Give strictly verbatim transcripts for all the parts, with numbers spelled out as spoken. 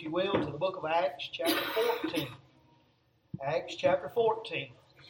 if you will, to the book of Acts, chapter fourteen. Acts, chapter fourteen.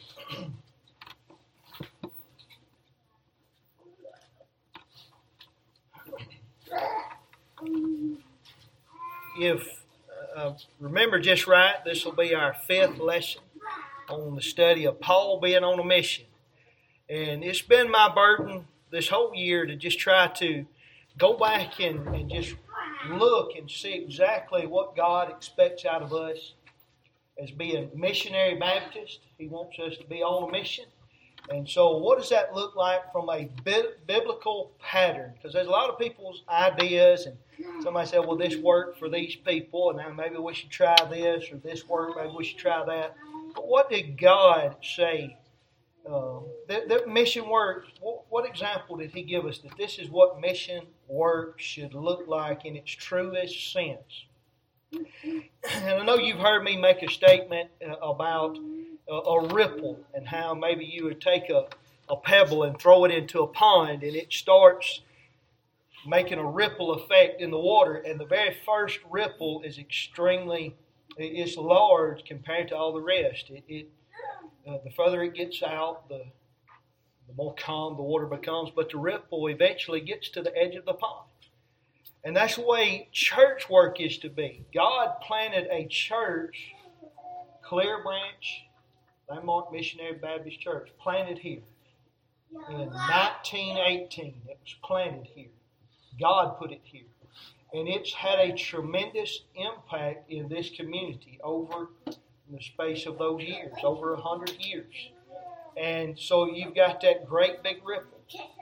If uh, remember just right, this will be our fifth lesson on the study of Paul being on a mission. And it's been my burden this whole year to just try to go back and, and just look and see exactly what God expects out of us as being missionary Baptist. He wants us to be on a mission. And so what does that look like from a bi- biblical pattern? Because there's a lot of people's ideas, and somebody said, well, this worked for these people, and now maybe we should try this, or this worked, maybe we should try that. But what did God say? Uh, that, that mission work, what, what example did He give us that this is what mission work should look like in its truest sense? And I know you've heard me make a statement uh, about uh, a ripple and how maybe you would take a, a pebble and throw it into a pond and it starts making a ripple effect in the water, and the very first ripple is extremely, it's large compared to all the rest. It, it uh, the further it gets out, the, the more calm the water becomes, but the ripple eventually gets to the edge of the pond. And that's the way church work is to be. God planted a church, Clear Branch, Landmark Missionary Baptist Church, planted here in nineteen eighteen. It was planted here. God put it here. And it's had a tremendous impact in this community over the space of those years, over a hundred years. And so you've got that great big ripple.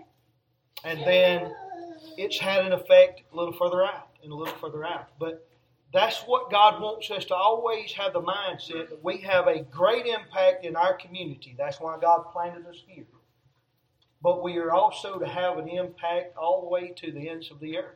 And then it's had an effect a little further out and a little further out. But that's what God wants us to always have the mindset that we have a great impact in our community. That's why God planted us here. But we are also to have an impact all the way to the ends of the earth.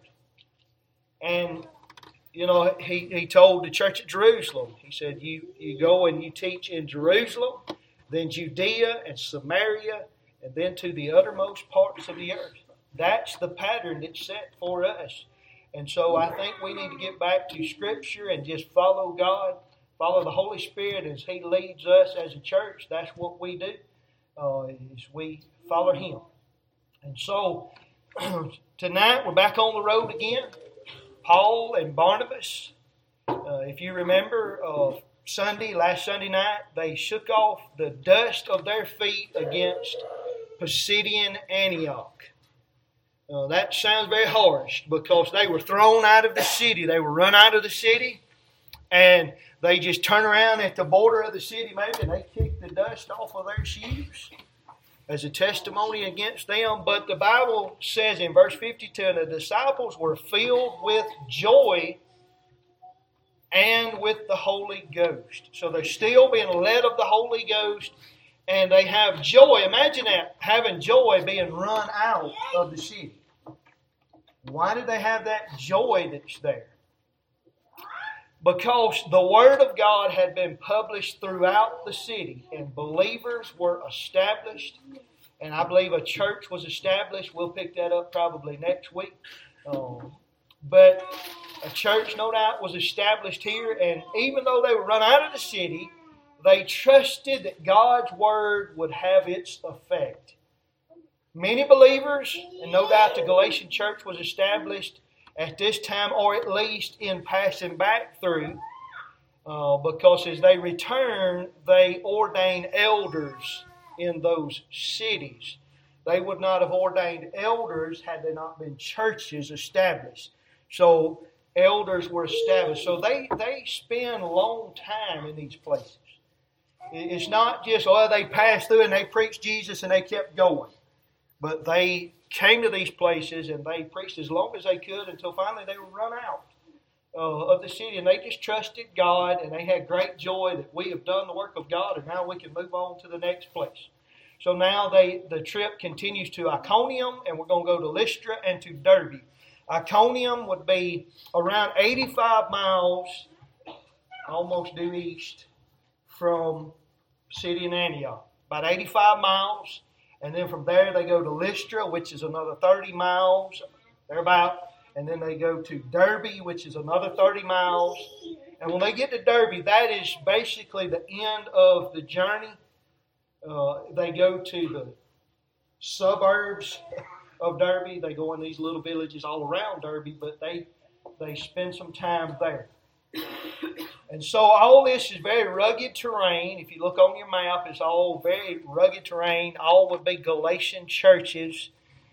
And, you know, he, he told the church at Jerusalem, he said, you, you go and you teach in Jerusalem, then Judea and Samaria, and then to the uttermost parts of the earth. That's the pattern that's set for us. And so I think we need to get back to Scripture and just follow God, follow the Holy Spirit as He leads us as a church. That's what we do, uh, is we follow Him. And so tonight we're back on the road again. Paul and Barnabas, uh, if you remember, uh, Sunday, last Sunday night, they shook off the dust of their feet against Pisidian Antioch. Uh, that sounds very harsh because they were thrown out of the city. They were run out of the city, and they just turn around at the border of the city maybe, and they kick the dust off of their shoes as a testimony against them. But the Bible says in verse fifty-two, and the disciples were filled with joy and with the Holy Ghost. So they're still being led of the Holy Ghost, and they have joy. Imagine that, having joy being run out of the city. Why do they have that joy that's there? Because the Word of God had been published throughout the city, and believers were established, and I believe a church was established. We'll pick that up probably next week. Um, but a church, no doubt, was established here, and even though they were run out of the city, they trusted that God's Word would have its effect. Many believers, and no doubt the Galatian church was established at this time, or at least in passing back through, uh, because as they returned, they ordained elders in those cities. They would not have ordained elders had there not been churches established. So elders were established. So they, they spend a long time in these places. It's not just, oh, they passed through and they preached Jesus and they kept going. But they came to these places and they preached as long as they could until finally they were run out uh, of the city. And they just trusted God, and they had great joy that we have done the work of God, and now we can move on to the next place. So now they the trip continues to Iconium, and we're going to go to Lystra and to Derbe. Iconium would be around eighty-five miles, almost due east from Pisidian Antioch. About eighty-five miles. And then from there they go to Lystra, which is another thirty miles, thereabout. and then they go to Derby, which is another thirty miles. And when they get to Derby, that is basically the end of the journey. Uh, they go to the suburbs of Derby. They go in these little villages all around Derby, but they they spend some time there. And so all this is very rugged terrain. If you look on your map, it's all very rugged terrain. All would be Galatian churches.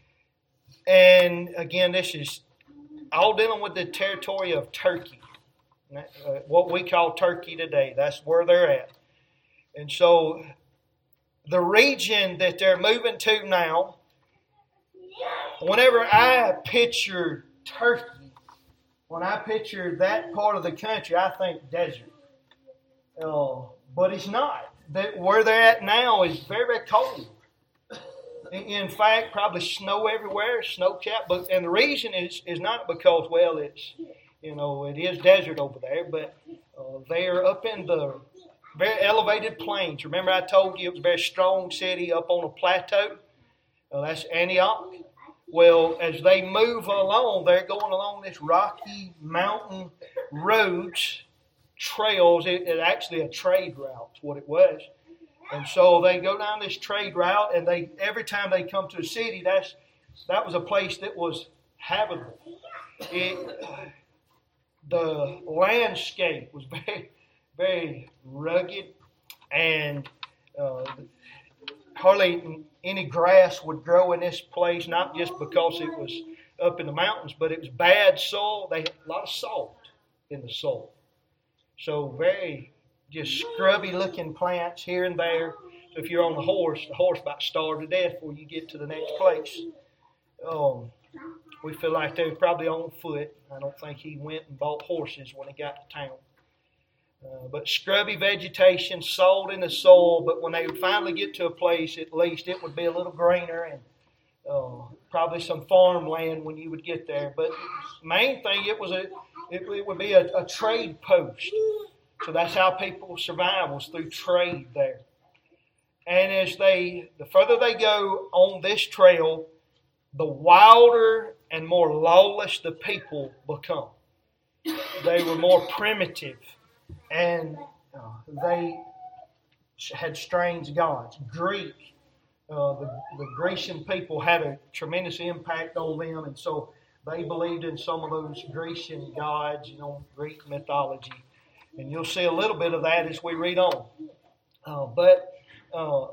And again, this is all dealing with the territory of Turkey. Uh, what we call Turkey today. That's where they're at. And so the region that they're moving to now, whenever I picture Turkey, when I picture that part of the country, I think desert. Uh, but it's not. That where they're at now is very, very cold. In, in fact, probably snow everywhere, snow capped. But and the reason is is not because well, it's you know it is desert over there, but uh, they're up in the very elevated plains. Remember, I told you it was a very strong city up on a plateau. Uh, that's Antioch. Well, as they move along, they're going along this rocky mountain roads, trails. It, it actually a trade route, is what it was. And so they go down this trade route, and they every time they come to a city, that's that was a place that was habitable. It, the landscape was very, very rugged, and uh, hardly any grass would grow in this place, not just because it was up in the mountains, but it was bad soil. They had a lot of salt in the soil. So very just scrubby looking plants here and there. So if you're on the horse, the horse about starve to death before you get to the next place. Um, we feel like they were probably on foot. I don't think he went and bought horses when he got to town. Uh, but scrubby vegetation, salt in the soil, but when they would finally get to a place, at least it would be a little greener and uh, probably some farmland when you would get there. But the main thing, it was a, it, it would be a, a trade post. So that's how people survive, was through trade there. And as they, the further they go on this trail, the wilder and more lawless the people become. They were more primitive. And uh, they had strange gods. Greek, uh, the, the Grecian people had a tremendous impact on them, and so they believed in some of those Grecian gods, you know, Greek mythology. And you'll see a little bit of that as we read on. Uh, but uh,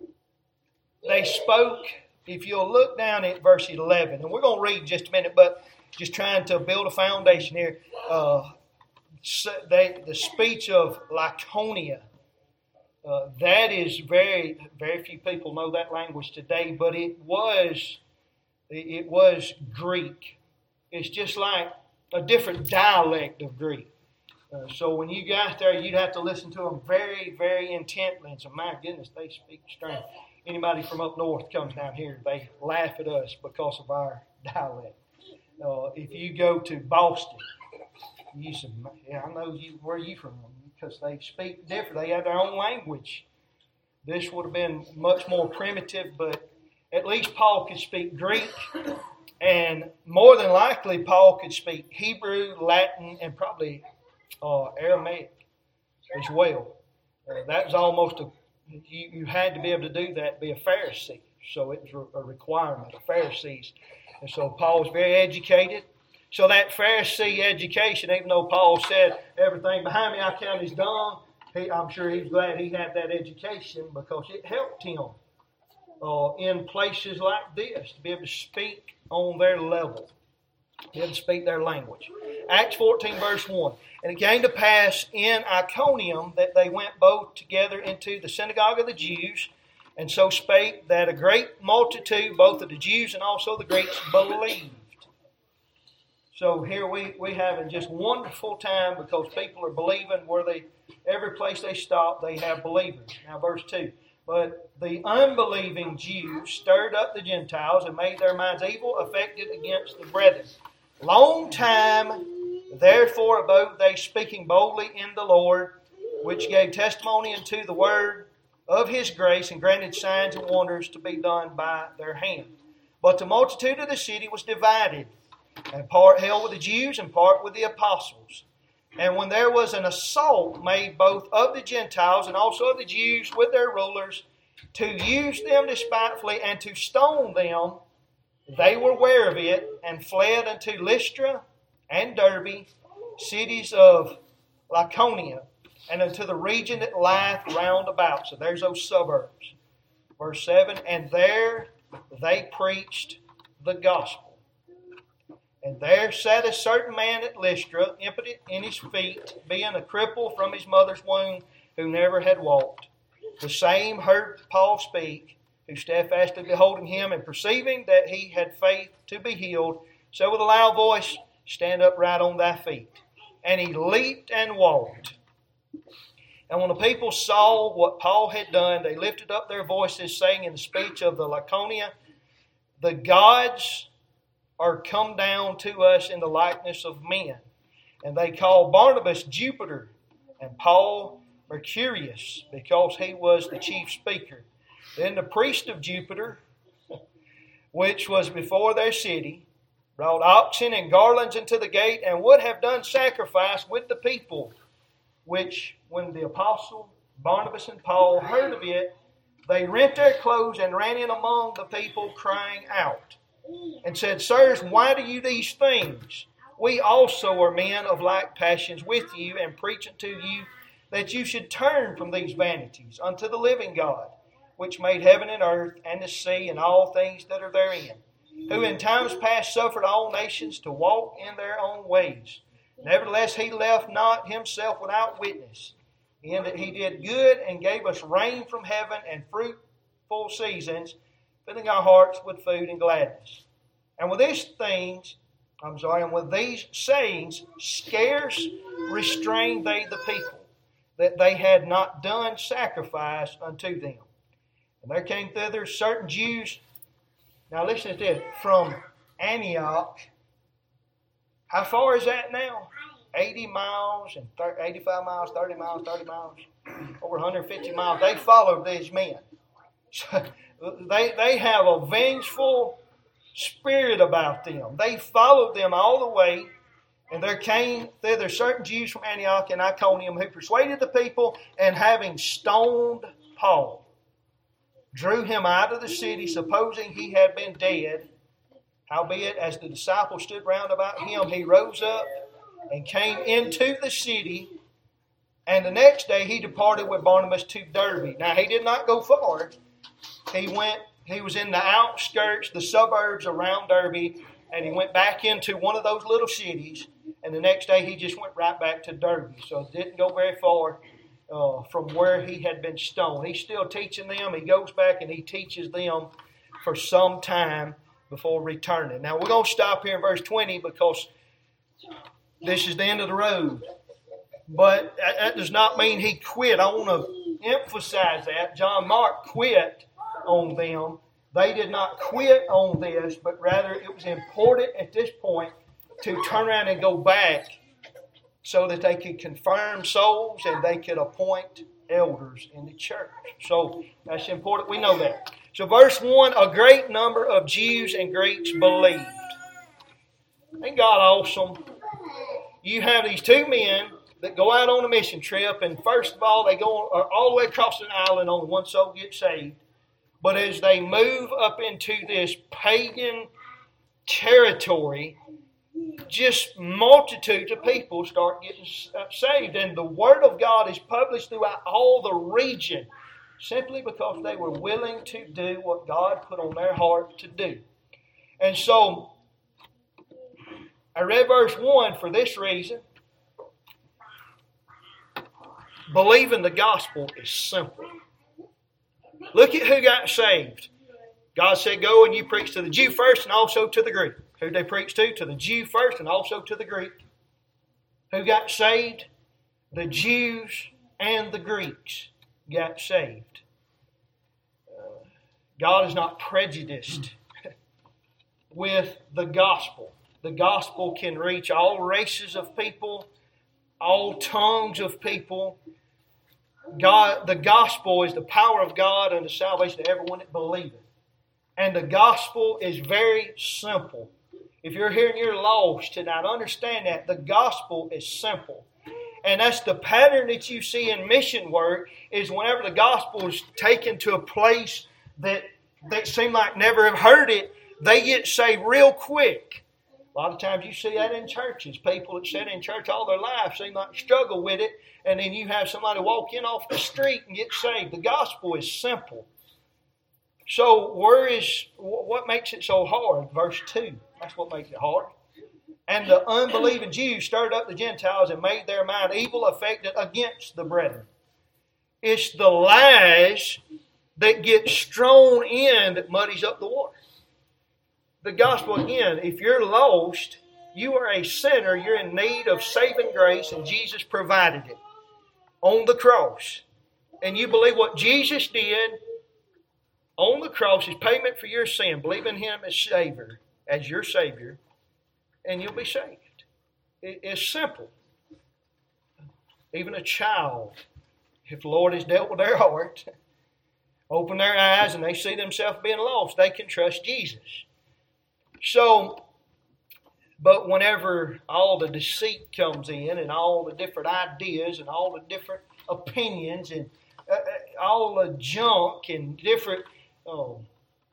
they spoke, if you'll look down at verse eleven, and we're going to read in just a minute, but just trying to build a foundation here. Uh, So they, the speech of Laconia, uh, that is very, very few people know that language today, but it was, it was Greek. It's just like a different dialect of Greek. Uh, so when you got there, you'd have to listen to them very, very intently. And so, my goodness, they speak strange. Anybody from up north comes down here, they laugh at us because of our dialect. Uh, if you go to Boston, you said, yeah, I know you. Where are you from? Because they speak different. They have their own language. This would have been much more primitive, but at least Paul could speak Greek, and more than likely Paul could speak Hebrew, Latin, and probably uh, Aramaic as well. Uh, that was almost a. You, you had to be able to do that to be a Pharisee. So it was a requirement of Pharisees, and so Paul was very educated. So that Pharisee education, even though Paul said, everything behind me I count as dung, he, I'm sure he's glad he had that education because it helped him uh, in places like this to be able to speak on their level, to be able to speak their language. Acts fourteen verse one. And it came to pass in Iconium that they went both together into the synagogue of the Jews, and so spake that a great multitude, both of the Jews and also the Greeks, believed. So here we, we have a just wonderful time because people are believing where they, every place they stop, they have believers. Now verse two. But the unbelieving Jews stirred up the Gentiles and made their minds evil affected against the brethren. Long time, therefore, abode they speaking boldly in the Lord, which gave testimony unto the word of his grace and granted signs and wonders to be done by their hand. But the multitude of the city was divided. and part held with the Jews and part with the apostles. And when there was an assault made both of the Gentiles and also of the Jews with their rulers, to use them despitefully and to stone them, they were aware of it, and fled unto Lystra and Derbe, cities of Lycaonia, and unto the region that lieth round about. So there's those suburbs. Verse seven, and there they preached the gospel. And there sat a certain man at Lystra, impotent in his feet, being a cripple from his mother's womb, who never had walked. The same heard Paul speak, who steadfastly beholding him, and perceiving that he had faith to be healed, said with a loud voice, stand upright on thy feet. And he leaped and walked. And when the people saw what Paul had done, they lifted up their voices, saying in the speech of the Lycaonia, the gods are come down to us in the likeness of men. And they called Barnabas Jupiter, and Paul Mercurius, because he was the chief speaker. Then the priest of Jupiter, which was before their city, brought oxen and garlands into the gate, and would have done sacrifice with the people, which when the apostle Barnabas and Paul heard of it, they rent their clothes and ran in among the people, crying out, and said, sirs, why do you these things? We also are men of like passions with you, and preach unto you that you should turn from these vanities unto the living God, which made heaven and earth and the sea and all things that are therein, who in times past suffered all nations to walk in their own ways. Nevertheless, he left not himself without witness, in that he did good and gave us rain from heaven and fruitful seasons, filling our hearts with food and gladness. And with these things, I'm sorry, and with these sayings, scarce restrained they the people, that they had not done sacrifice unto them. And there came thither certain Jews, now listen to this, from Antioch. How far is that now? eighty miles and thirty, eighty-five miles, thirty miles, thirty miles, over one hundred fifty miles. They followed these men. So they, they have a vengeful spirit about them. They followed them all the way. And there came thither certain Jews from Antioch and Iconium, who persuaded the people, and having stoned Paul, drew him out of the city, supposing he had been dead. Howbeit, as the disciples stood round about him, he rose up and came into the city. And the next day he departed with Barnabas to Derbe. Now he did not go far. He went. He was in the outskirts, the suburbs around Derbe, and he went back into one of those little cities. And the next day he just went right back to Derbe. So it didn't go very far uh, from where he had been stoned. He's still teaching them. He goes back and he teaches them for some time before returning. Now we're going to stop here in verse twenty because this is the end of the road. But that does not mean he quit. I want to emphasize that. John Mark quit on them. They did not quit on this, but rather it was important at this point to turn around and go back so that they could confirm souls and they could appoint elders in the church. So that's important. We know that. So verse one, a great number of Jews and Greeks believed. Ain't God awesome? You have these two men that go out on a mission trip, and first of all, they go all the way across an island, only one soul gets saved. But as they move up into this pagan territory, just multitudes of people start getting saved. And the Word of God is published throughout all the region simply because they were willing to do what God put on their heart to do. And so, I read verse one for this reason. Believing the gospel is simple. Look at who got saved. God said, go and you preach to the Jew first and also to the Greek. Who they preach to? To the Jew first and also to the Greek. Who got saved? The Jews and the Greeks got saved. Uh, God is not prejudiced with the gospel. The gospel can reach all races of people, all tongues of people. God, the gospel is the power of God unto salvation to everyone that believeth. And the gospel is very simple. If you're here and you're lost tonight, understand that the gospel is simple. And that's the pattern that you see in mission work, is whenever the gospel is taken to a place that, that seem like never have heard it, they get saved real quick. A lot of times you see that in churches. People that sit in church all their life seem like struggle with it, and then you have somebody walk in off the street and get saved. The gospel is simple. So where is, what makes it so hard? Verse two. That's what makes it hard. And the unbelieving Jews stirred up the Gentiles and made their mind evil affected against the brethren. It's the lies that get strewn in that muddies up the water. The gospel, again, if you're lost, you are a sinner, you're in need of saving grace, and Jesus provided it on the cross. And you believe what Jesus did on the cross is payment for your sin. Believe in Him as Savior, as your Savior, and you'll be saved. It's simple. Even a child, if the Lord has dealt with their heart, open their eyes and they see themselves being lost, they can trust Jesus. So, but whenever all the deceit comes in and all the different ideas and all the different opinions and uh, all the junk and different oh,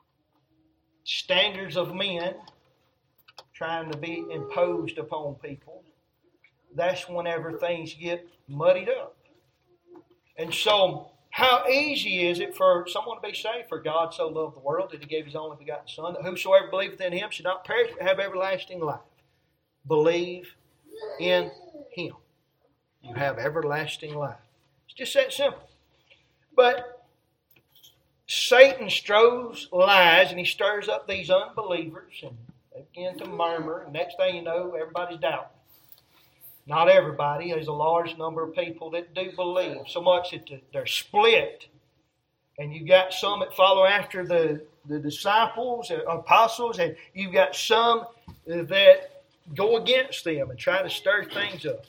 standards of men trying to be imposed upon people, that's whenever things get muddied up. And so, how easy is it for someone to be saved? For God so loved the world that He gave His only begotten Son, that whosoever believeth in Him should not perish but have everlasting life. Believe in Him. You have everlasting life. It's just that simple. But Satan strows lies, and he stirs up these unbelievers, and they begin to murmur, and next thing you know, everybody's doubting. Not everybody. There's a large number of people that do believe, so much that they're split. And you've got some that follow after the, the disciples, the apostles, and you've got some that go against them and try to stir things up.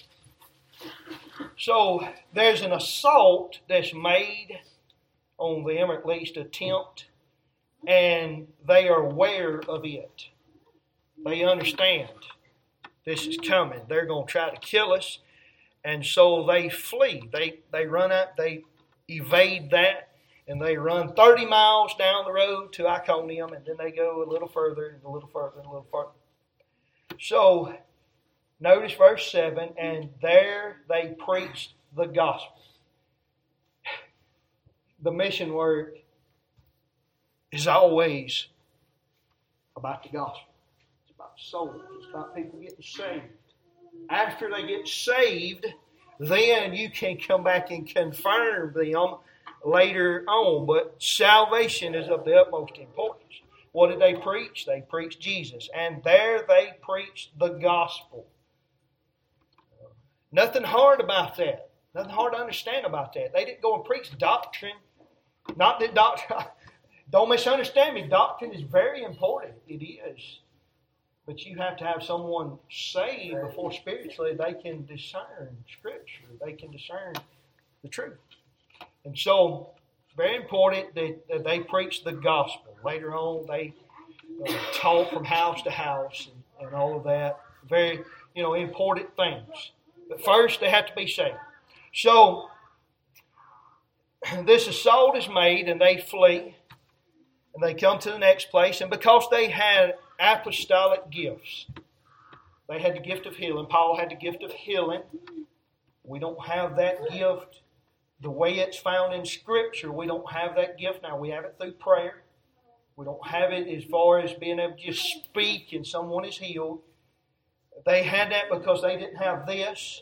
So there's an assault that's made on them, or at least attempt, and they are aware of it. They understand this is coming. They're going to try to kill us. And so they flee. They they run out, they evade that, and they run thirty miles down the road to Iconium, and then they go a little further, and a little further, and a little further. So, notice verse seven, and there they preached the gospel. The mission work is always about the gospel. Souls. It's about people getting saved. After they get saved, then you can come back and confirm them later on. But salvation is of the utmost importance. What did they preach? They preached Jesus. And there they preached the gospel. Nothing hard about that. Nothing hard to understand about that. They didn't go and preach doctrine. Not that doctrine, don't misunderstand me. Doctrine is very important. It is. But you have to have someone saved before spiritually they can discern Scripture. They can discern the truth. And so, it's very important that, that they preach the gospel. Later on, they uh, taught from house to house and, and all of that. Very, you know, important things. But first, they have to be saved. So, this assault is made and they flee. And they come to the next place. And because they had apostolic gifts. They had the gift of healing. Paul had the gift of healing. We don't have that gift the way it's found in Scripture. We don't have that gift now. We have it through prayer. We don't have it as far as being able to just speak and someone is healed. They had that because they didn't have this.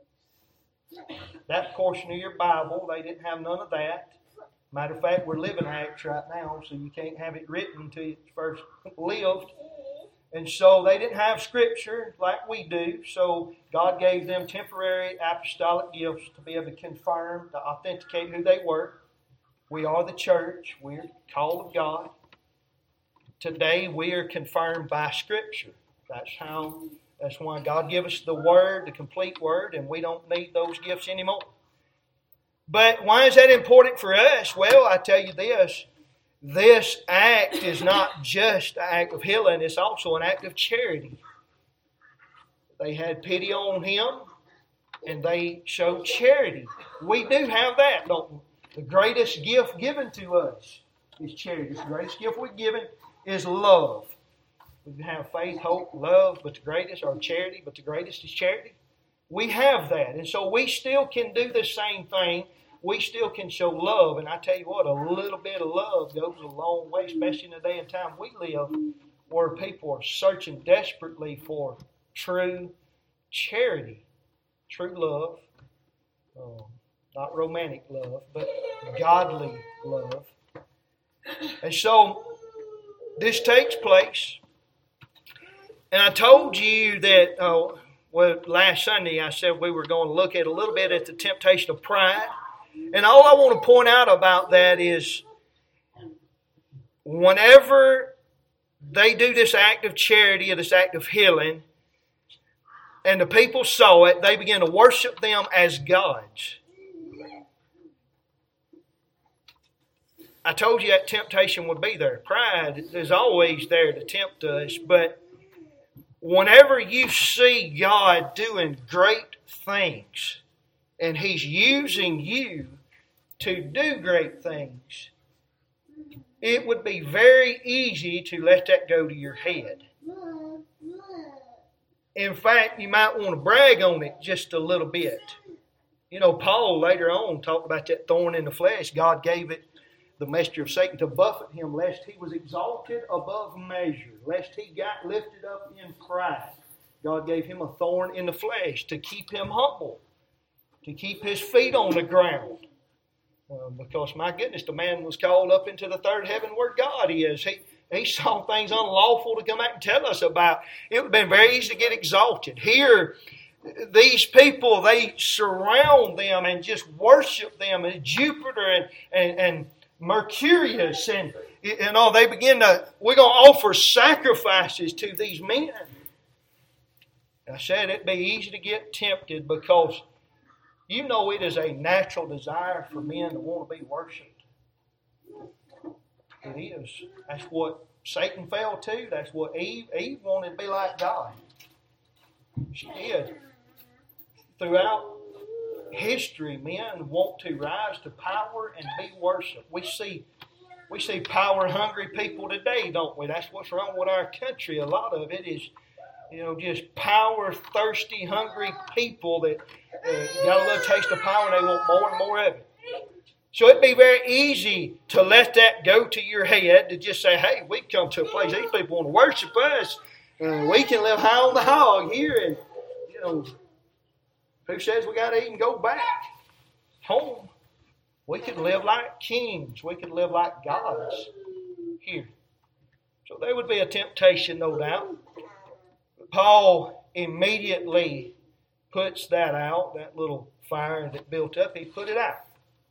That portion of your Bible, they didn't have none of that. Matter of fact, we're living Acts right now, so you can't have it written until it's first lived. And so they didn't have Scripture like we do, so God gave them temporary apostolic gifts to be able to confirm, to authenticate who they were. We are the church. We're called of God. Today we are confirmed by Scripture. That's how, that's why God gave us the Word, the complete Word, and we don't need those gifts anymore. But why is that important for us? Well, I tell you this, this act is not just an act of healing, it's also an act of charity. They had pity on him, and they showed charity. We do have that, don't we? The greatest gift given to us is charity. The greatest gift we're given is love. We have faith, hope, love, but the greatest, or charity, but the greatest is charity. We have that, and so we still can do the same thing. We still can show love, and I tell you what, a little bit of love goes a long way, especially in the day and time we live, where people are searching desperately for true charity, true love, um, not romantic love, but godly love. And so this takes place. And I told you that, uh, well, last Sunday I said we were going to look at a little bit at the temptation of pride. And all I want to point out about that is whenever they do this act of charity or this act of healing, and the people saw it, they began to worship them as gods. I told you that temptation would be there. Pride is always there to tempt us, but whenever you see God doing great things, and He's using you to do great things, it would be very easy to let that go to your head. In fact, you might want to brag on it just a little bit. You know, Paul later on talked about that thorn in the flesh. God gave it, the messenger of Satan, to buffet him, lest he was exalted above measure, lest he got lifted up in pride. God gave him a thorn in the flesh to keep him humble, to keep his feet on the ground. Uh, because, my goodness, the man was called up into the third heaven where God is. He He saw things unlawful to come out and tell us about. It would have been very easy to get exalted. Here, these people, they surround them and just worship them, and Jupiter and, and, and Mercurius, and, and all. They begin to, we're going to offer sacrifices to these men. I said it'd be easy to get tempted because you know it is a natural desire for men to want to be worshipped. It is. That's what Satan fell to. That's what Eve, Eve wanted to be like God. She did. Throughout history, men want to rise to power and be worshipped. We see, we see power-hungry people today, don't we? That's what's wrong with our country. A lot of it is, you know, just power-thirsty, hungry people that uh, got a little taste of power and they want more and more of it. So it'd be very easy to let that go to your head, to just say, hey, we come to a place, these people want to worship us, and we can live high on the hog here, and, you know, who says we got to even go back home? We could live like kings. We could live like gods here. So there would be a temptation, no doubt. Paul immediately puts that out, that little fire that built up, he put it out.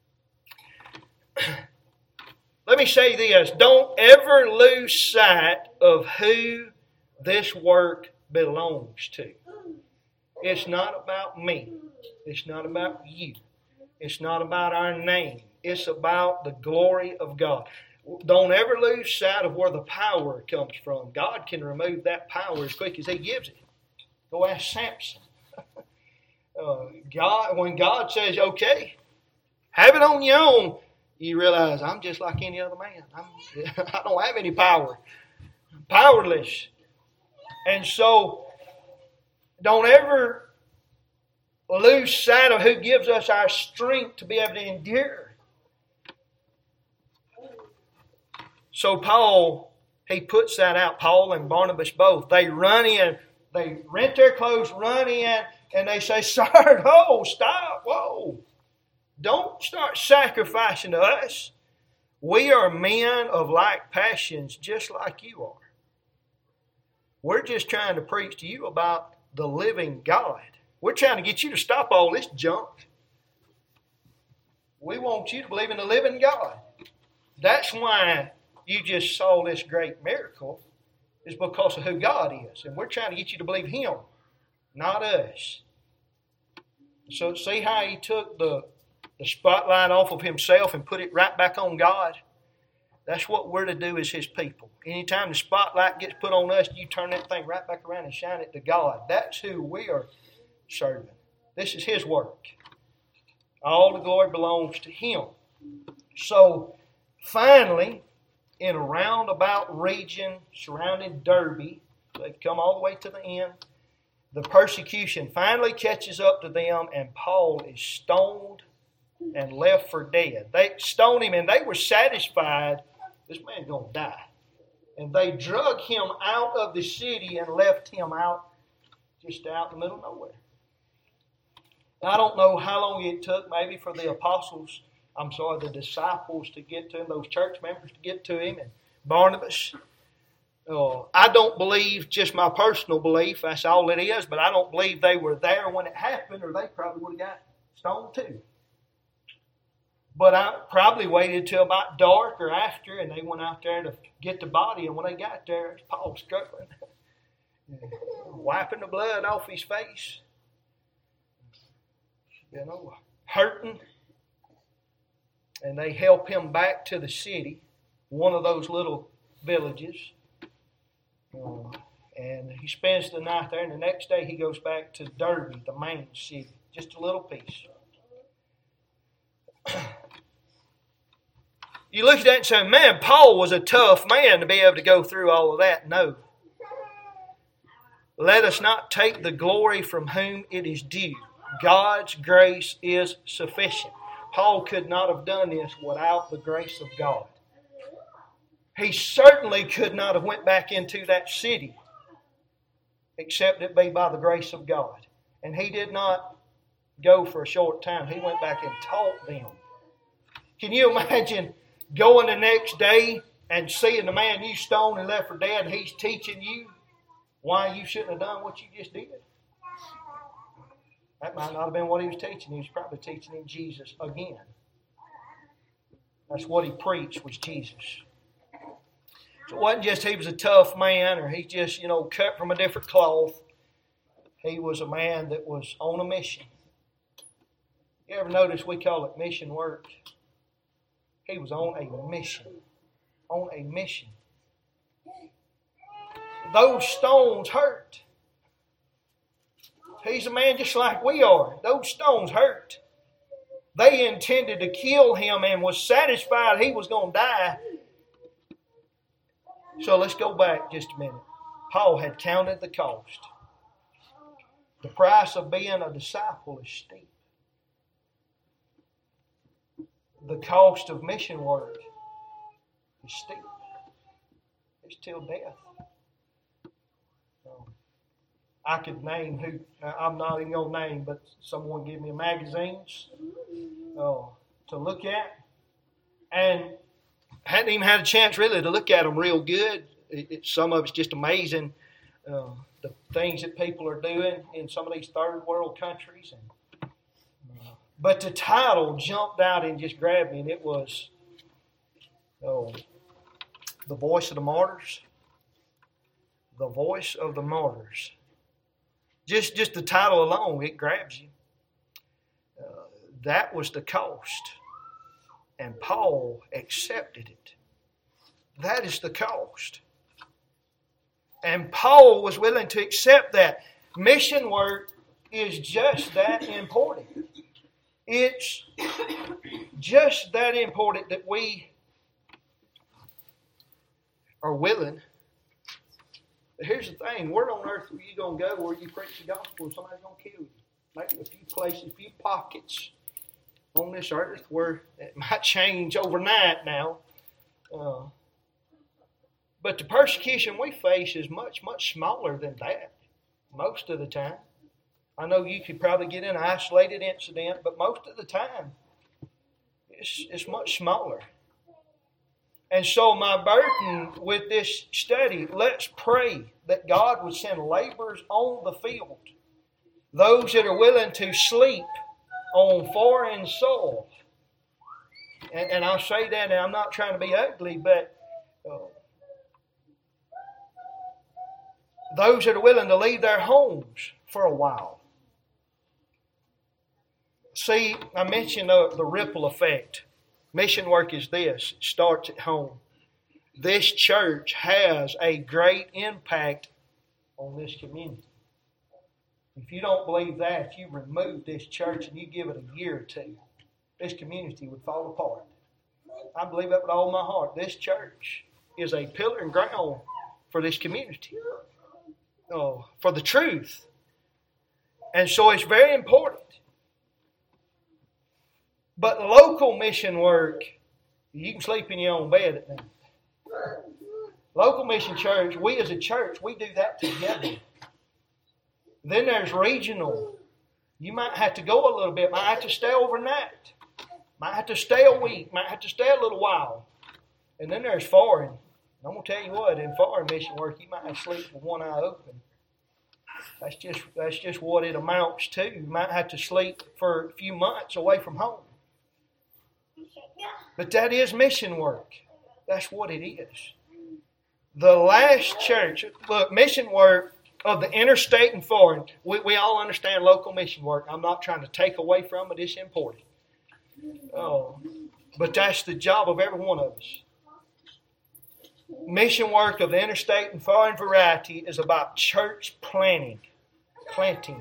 Let me say this, don't ever lose sight of who this work belongs to. It's not about me. It's not about you. It's not about our name. It's about the glory of God. Don't ever lose sight of where the power comes from. God can remove that power as quick as He gives it. Go ask Samson. uh, God, when God says, okay, have it on your own, you realize I'm just like any other man. I'm, I don't have any power. I'm powerless. And so, don't ever lose sight of who gives us our strength to be able to endure. So Paul, he puts that out. Paul and Barnabas both. They run in. They rent their clothes, run in, and they say, Sir, oh, stop, whoa. Don't start sacrificing to us. We are men of like passions just like you are. We're just trying to preach to you about the living God. We're trying to get you to stop all this junk. We want you to believe in the living God. That's why you just saw this great miracle, is because of who God is. And we're trying to get you to believe Him, not us. So see how he took the, the spotlight off of himself and put it right back on God? That's what we're to do as His people. Anytime the spotlight gets put on us, you turn that thing right back around and shine it to God. That's who we are serving. This is His work. All the glory belongs to Him. So, finally, in a roundabout region surrounding Derbe, they've come all the way to the end, the persecution finally catches up to them, and Paul is stoned and left for dead. They stoned him, and they were satisfied this man's going to die. And they drug him out of the city and left him out, just out in the middle of nowhere. I don't know how long it took, maybe for the apostles, I'm sorry, the disciples to get to him, those church members to get to him, and Barnabas. Uh, I don't believe, just my personal belief, that's all it is, but I don't believe they were there when it happened, or they probably would have got stoned too. But I probably waited till about dark or after, and they went out there to get the body, and when they got there, Paul was struggling, wiping the blood off his face. You know, hurting. And they help him back to the city, one of those little villages. Uh, and he spends the night there, and the next day he goes back to Derbe, the main city. Just a little piece. You look at that and say, man, Paul was a tough man to be able to go through all of that. No. Let us not take the glory from whom it is due. God's grace is sufficient. Paul could not have done this without the grace of God. He certainly could not have went back into that city except it be by the grace of God. And he did not go for a short time. He went back and taught them. Can you imagine going the next day and seeing the man you stoned and left for dead, and he's teaching you why you shouldn't have done what you just did? That might not have been what he was teaching. He was probably teaching him Jesus again. That's what he preached, was Jesus. So it wasn't just he was a tough man, or he just, you know, cut from a different cloth. He was a man that was on a mission. You ever notice we call it mission work? He was on a mission. On a mission. Those stones hurt. He's a man just like we are. Those stones hurt. They intended to kill him and was satisfied he was going to die. So let's go back just a minute. Paul had counted the cost. The price of being a disciple is steep. The cost of mission work is steep. It's till death. I could name who, I'm not even going to name, but someone give me magazines uh, to look at. And hadn't even had a chance really to look at them real good. It, it, some of it's just amazing, uh, the things that people are doing in some of these third world countries. And, uh, but the title jumped out and just grabbed me, and it was oh, The Voice of the Martyrs. The Voice of the Martyrs. Just, just the title alone, it grabs you. Uh, that was the cost. And Paul accepted it. That is the cost. And Paul was willing to accept that. Mission work is just that important. It's just that important that we are willing. But here's the thing, where on earth are you going to go where you preach the gospel and somebody's going to kill you? Maybe a few places, a few pockets on this earth where it might change overnight now. Uh, but the persecution we face is much, much smaller than that most of the time. I know you could probably get in an isolated incident, but most of the time it's, it's much smaller. And so my burden with this study, let's pray that God would send laborers on the field. Those that are willing to sleep on foreign soil. And, and I'll say that, and I'm not trying to be ugly, but uh, those that are willing to leave their homes for a while. See, I mentioned the, the ripple effect. Mission work is this. It starts at home. this church has a great impact on this community. If you don't believe that, if you remove this church and you give it a year or two, this community would fall apart. I believe that with all my heart. This church is a pillar and ground for this community, oh, for the truth. And so it's very important. But local mission work, you can sleep in your own bed at night. Local mission church, we as a church, we do that together. Then there's regional. You might have to go a little bit, might have to stay overnight, might have to stay a week, might have to stay a little while. And then there's foreign. I'm going to tell you what, in foreign mission work, you might have to sleep with one eye open. That's just, that's just what it amounts to. You might have to sleep for a few months away from home. But that is mission work. That's what it is. The last church, look, mission work of the interstate and foreign, we, we all understand local mission work. I'm not trying to take away from it. It's important. Oh, but that's the job of every one of us. Mission work of the interstate and foreign variety is about church planting. Planting.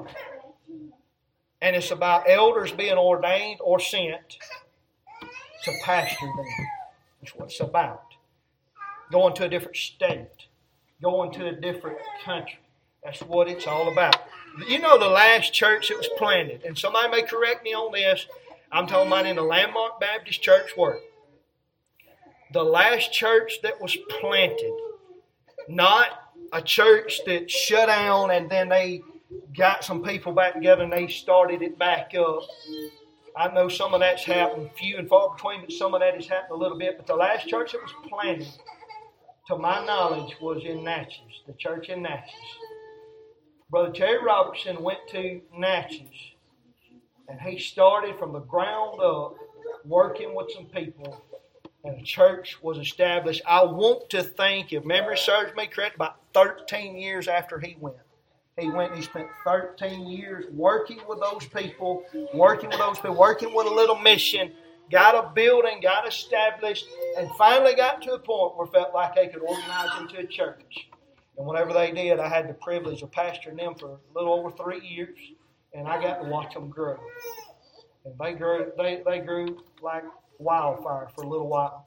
And it's about elders being ordained or sent to pastor them. That's what it's about. Going to a different state. Going to a different country. That's what it's all about. You know the last church that was planted, and somebody may correct me on this, I'm talking about in the Landmark Baptist Church work. The last church that was planted, not a church that shut down and then they got some people back together and they started it back up. I know some of that's happened, few and far between, but some of that has happened a little bit. But the last church that was planted, to my knowledge, was in Natchez, the church in Natchez. Brother Terry Robertson went to Natchez, and he started from the ground up, working with some people, and a church was established. I want to think, if memory serves me correct, about thirteen years after he went. He went and he spent thirteen years working with those people, working with those people, working with a little mission, got a building, got established, and finally got to a point where it felt like they could organize into a church. And whenever they did, I had the privilege of pastoring them for a little over three years, and I got to watch them grow. And they grew, they, they grew like wildfire for a little while.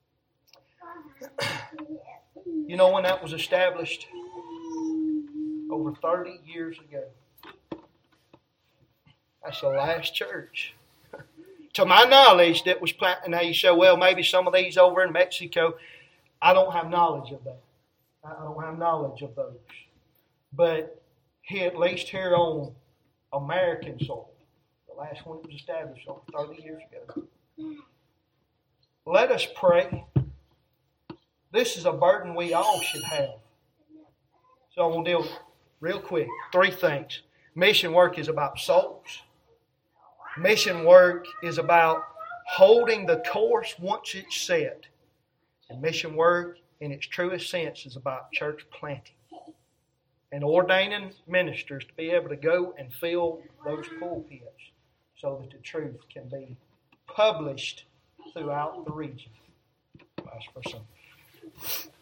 You know when that was established? Over thirty years ago. That's the last church, to my knowledge, that was planted. Now you say, well, maybe some of these over in Mexico. I don't have knowledge of that. I don't have knowledge of those. But here, at least here on American soil, the last one that was established over thirty years ago. Let us pray. This is a burden we all should have. So I'm going to deal real quick. Three things. Mission work is about souls. Mission work is about holding the course once it's set. And mission work, in its truest sense, is about church planting and ordaining ministers to be able to go and fill those pulpits so that the truth can be published throughout the region. That's for some.